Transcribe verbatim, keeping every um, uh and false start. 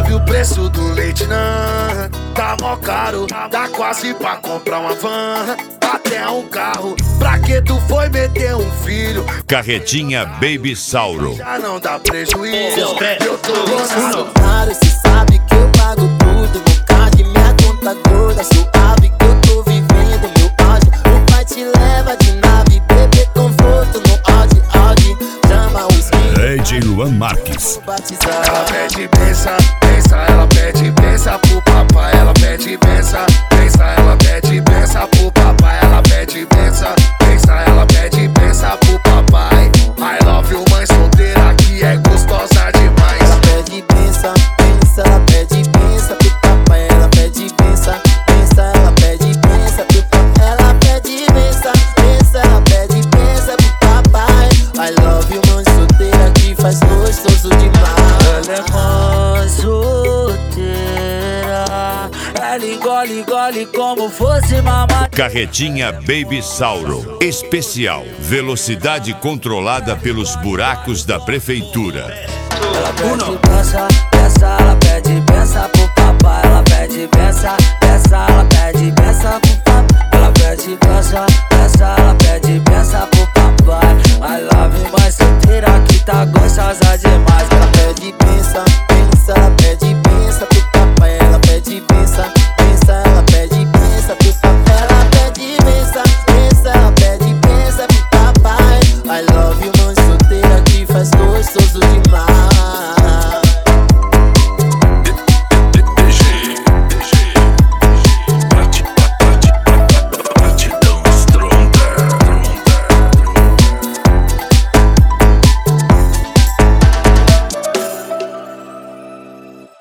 sabe o preço do leite, não? Tá mó caro, dá quase pra comprar uma van, até um carro. Pra que tu foi meter um filho? Carretinha Baby Sauro. Já não dá prejuízo, eu tô gostando. Claro, cê sabe que eu pago tudo no card, minha conta gorda, suave que eu tô vivendo meu áudio. O pai te leva de nave, bebê conforto no Audi, Audi. Chama o skin D J Luan Marques. Ela pede benção, benção, ela pede benção pro papai. Ela pede benção, benção, ela pede benção pro papai. Ela pede benção, benção, ela pede benção pro papai. I love you, mãe solteira que é gostosa demais. Ela pede benção, benção, ela pede benção pro papai. Ela pede benção, benção, ela pede benção pro papai. Ela pede benção, benção, ela pede benção pro papai. I love you, mãe solteira que faz gostoso demais. Ela é mãe solteira, ela engole, engole como fosse mamar. Carretinha Baby Sauro. Especial. Velocidade controlada pelos buracos da prefeitura. Ela pede benção, benção, ela pede benção pro papai. Ela pede benção, benção, ela pede benção pro papai. Ela pede benção.